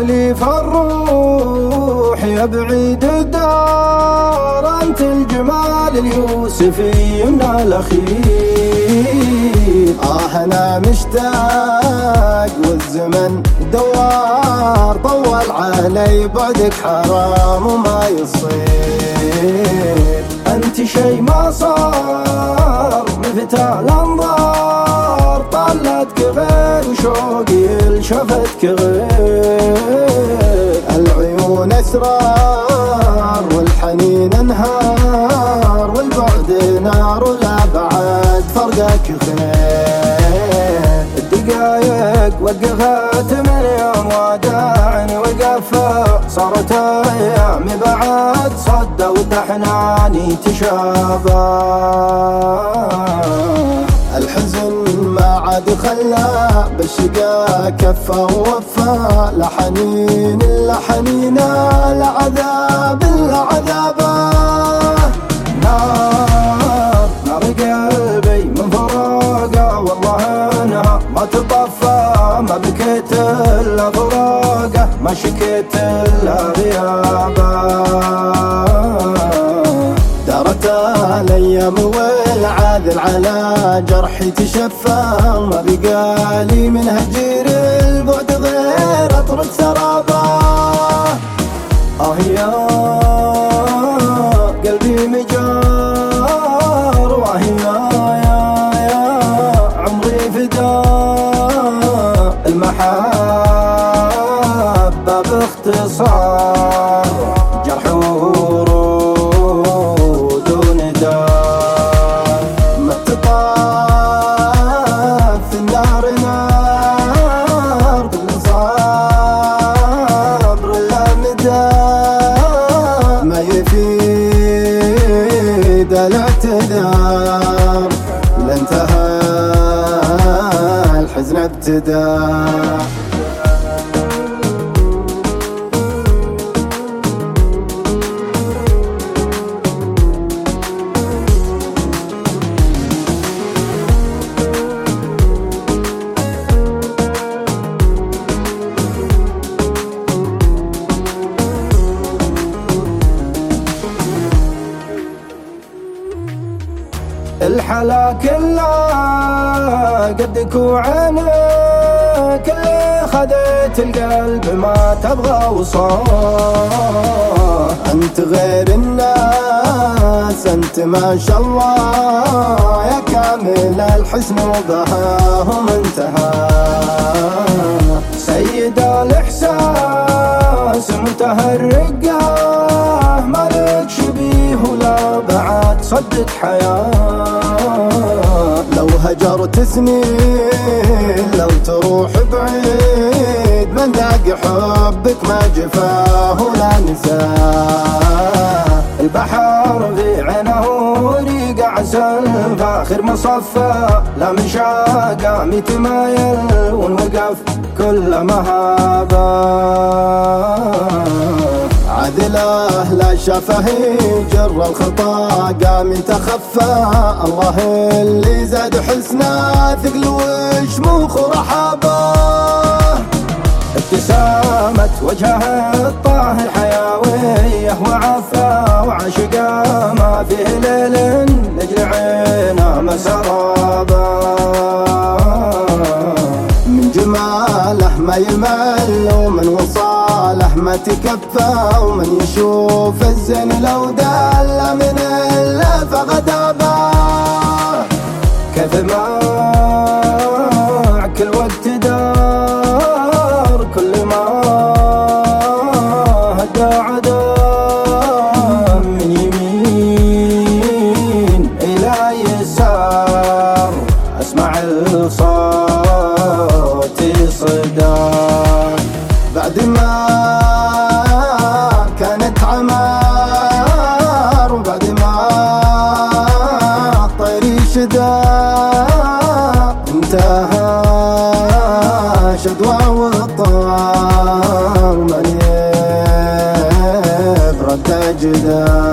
لي فالروح يا بعيد الدار، أنت الجمال اليوسفي من الأخير. أنا مشتاق والزمن دوار، طول علي بعدك حرام وما يصير. أنت شي ما صار مثال أنظار، طلتك غير وشوقي لشفتك غير. العيون أسرار والحنين انهار، والبعد نار ولا بعد فرقك خير. الدقايق وقفت من يوم وداعني وقفة، صارت أيامي بعد صدى وتحناني تشابه. الحزن ما عاد خلى بالشقا كفى ووفى، لا حنين إلا حنينه، لا عذاب إلا عذابه. نار نار قلبي من فراقه، والله انها ما تطفى. ما بكيت إلا فراقه، ما شكيت إلا غيابه. دارت الأيام والعاذل على جرحي تشفى، ما بقالي من هجير البعد غير أطرد سرابه. يا قلبي مجار، يا عمري فداء المحبة باختصار. جرح ورود ونداء، ما تطاف في النار نار، كل صبر لا مدى، ما يفيد الاعتذار. لانتهى الحزن ابتدى. الحلا كله قدك وعينك، اللي خذيت القلب ما تبغى وصاه. انت غير الناس، انت ما شاء الله، يا كامل الحسن وبهاهم انتهى. سيد الاحساس منتهى الرقه، مالك شبيه ولا بعد صدق حياه. لو هجرت سنين، لو تروح بعيد، من لاقي حبك ما جفاه ولا نساه. البحر في عينه ريق عسل فاخر مصفى، لا من شاقام يتمايل ونوقف كل مهابه. عدله لا شافه جر الخطا، قام تخفى. الله اللي زاد حسنه ثقل وشموخ ورحابه. ابتسامة وجهه الطاهر حيوية وعفا، وعاشقه ما فيه ليل لجل عينه مسرابه. من جماله ما يمل، ومن وصاله ما تكفى، ومن يشوف الزين لو دل من إلا فغدابه. كيف ما كل وقت دار، كل ما هدى عدا من يمين إلى يسار، أسمع الصوت صدى. بعد ما كانت عمار، وبعد ما طيري شدا، انتهى شدوى والطار، من يبرد جدا.